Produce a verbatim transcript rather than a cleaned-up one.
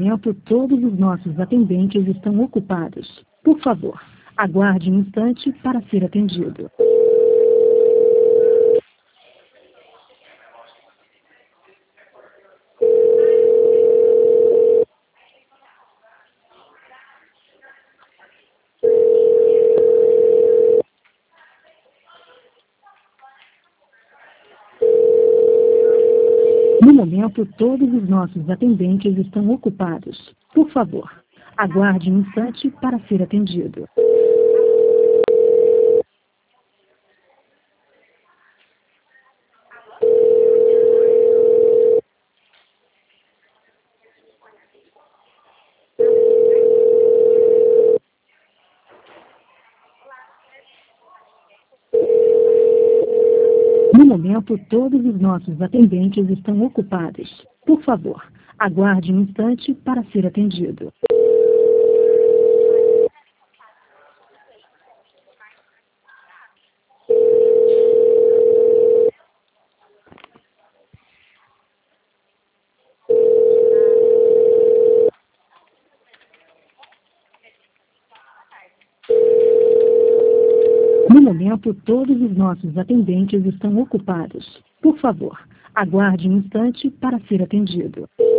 momento, todos os nossos atendentes estão ocupados. Por favor, aguarde um instante para ser atendido. No momento, todos os nossos atendentes estão ocupados. Por favor, aguarde um instante para ser atendido. No momento, todos os nossos atendentes estão ocupados. Por favor, aguarde um instante para ser atendido. No momento, todos os nossos atendentes estão ocupados. Por favor, aguarde um instante para ser atendido.